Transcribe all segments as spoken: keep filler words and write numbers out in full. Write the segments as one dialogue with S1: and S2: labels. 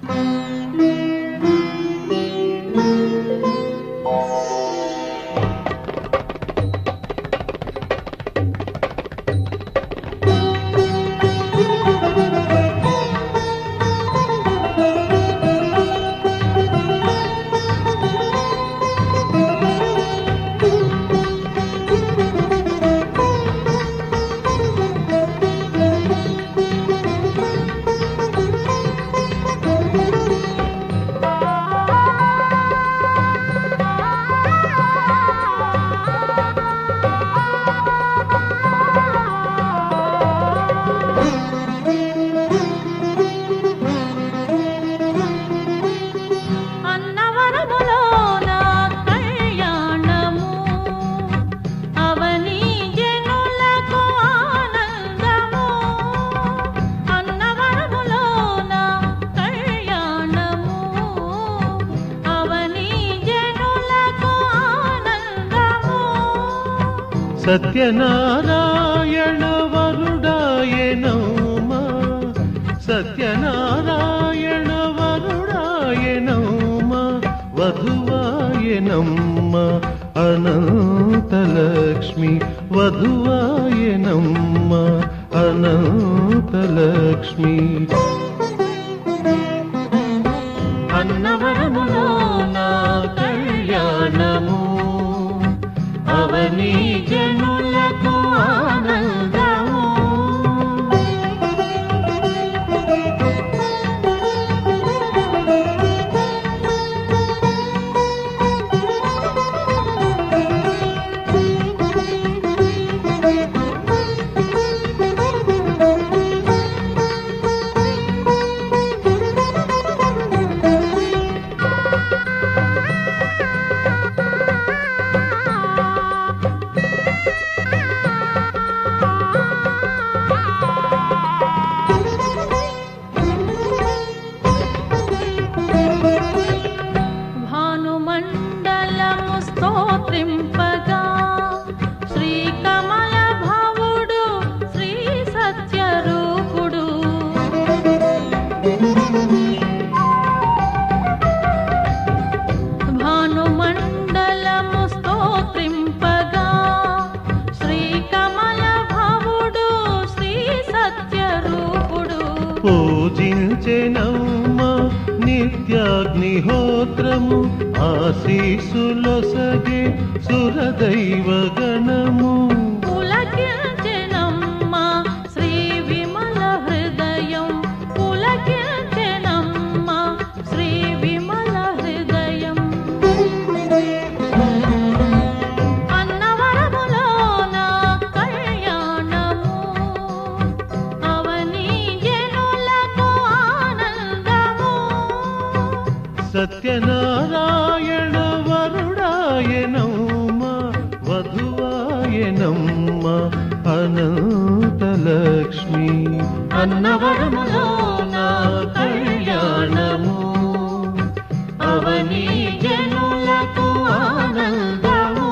S1: సత్యనారాయణ వరుడాయనౌమా సత్యనారాయణ వరుడాయనౌమా వధువాయనమ్మ అనంతలక్ష్మి వధువాయనమ్మ అనంతలక్ష్మి అన్నవరములో నా కళ్యాణము అవని జనులకు ఆనందము పూజించెనమ్మ నిత్యాగ్నిహోత్రము ఆశీసులొసగే సురదైవ గణము
S2: పులకించెనమ్మ శ్రీ విమల హృదయం పులకించెనమ్మ శ్రీ విమల హృదయం అన్నవరములో నా కళ్యాణము అవని
S1: సత్యనారాయణ వరుడాయనమ్మ వధువాయనమ్మ అనంతలక్ష్మి అన్నవరములో నా కళ్యాణము అవని జనులకు ఆనందము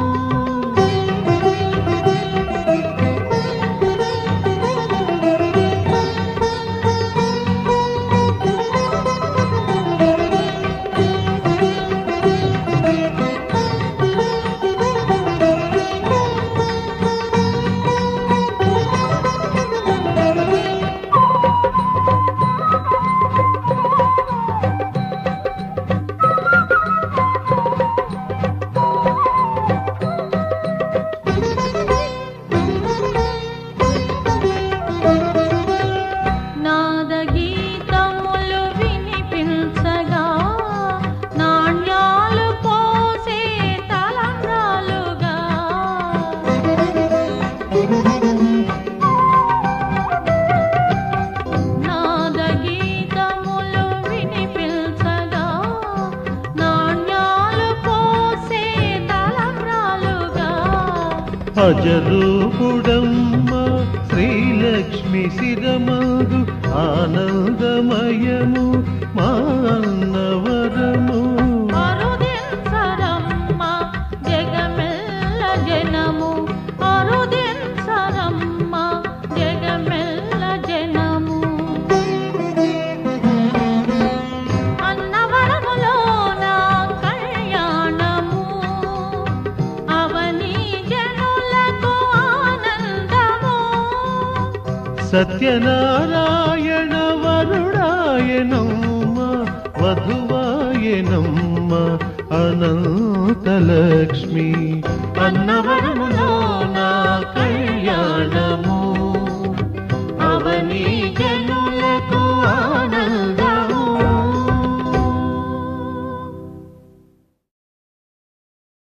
S1: అజరూపుడమ్మ శ్రీలక్ష్మి శిరమందు ఆనందమయము మా అన్నవరము
S2: అరుదించరమ్మ జగమెల్ల జనము అరుదించరమ్మ జగమెల్ల జనము
S1: సత్యనారాయణ వరుడాయనమ్మ వధువాయనమ్మ అనంతలక్ష్మి అన్నవరములో నా కళ్యాణము